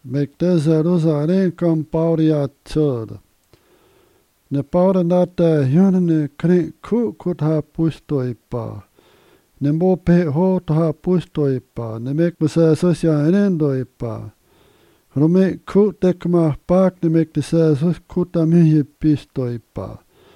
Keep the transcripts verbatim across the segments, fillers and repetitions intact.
Mek te Jerusalem kom pauria chod. Ne paura nata yonne kre ku kutha pustoi pa. Ne mo pe ho ta pustoi pa. Ne mek besa sosia enendoi pa. Rome ku tekma pak ne mek te sa sos kuta mihi pistoi pa.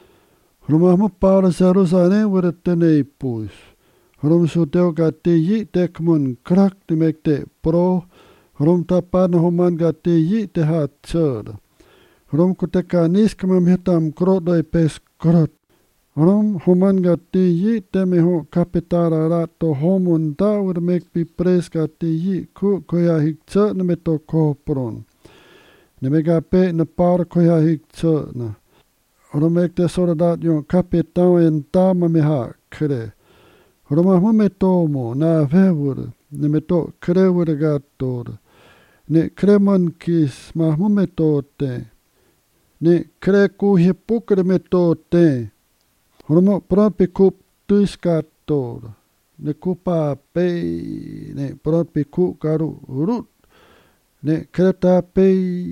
Roma mo paura Jerusalem wera tene pus. Rom su teo ka te yi tekmun krak ne mek te pro. Rom tapan homan ga te yi te ha chod. Rom ku te ka nis kamam hitam krodoi pes krot. Rom homan ga te yi te me ho kapitara rato homon da ur mek pi pres ga te yi ku koya hik chod ne me to kopron. Ne me ga pe na par koya hik chod na. Rom ek te sora dat yon kapitao en tama me ha kre. Rom ahmo me to mo na vevur ne me to kre ur ga tor. Ne kremon kis mahmo me to te. Ne kre ku hipukre me to te. Romo propi kup tuiskator. Ne kupa pe. Ne propi ku karu urut. Ne kreta pe.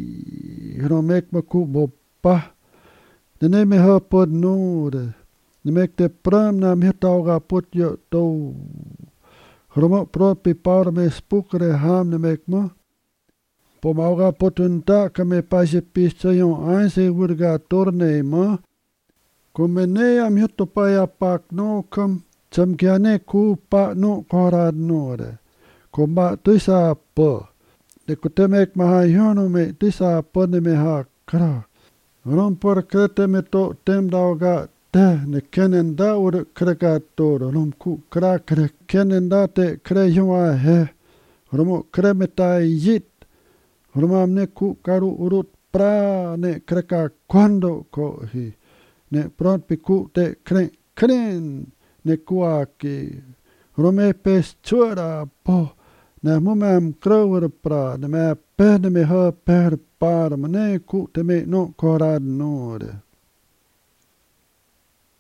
Romek ma ku bopa. Ne ne me ha pod nore. Ne mek te pram na me tauga put yo to. Romo propi paur me spukre ham ne mek mo. Po mauga potunta kame pase pista yon anse wurga torne ma. Kumene am yuto paya pak no kam cham kiane ku pa no korad nore. Kumba tuisa po. De kutemek maha yono me tuisa po ne me ha kra. Rom por krete me to tem dauga te ne kenen da ur kreka toro. Rom ku kra kre kenen da te kre yunga he. Romo kre me tai yit. Rumam ne ku karu urut pra ne kreka kwando ko hi. Ne pront pi ku te kren kren ne kuaki. Rume pes chura po. Ne mumam krower pra ne me pe ne me ha per par ne ku te me no korad nore.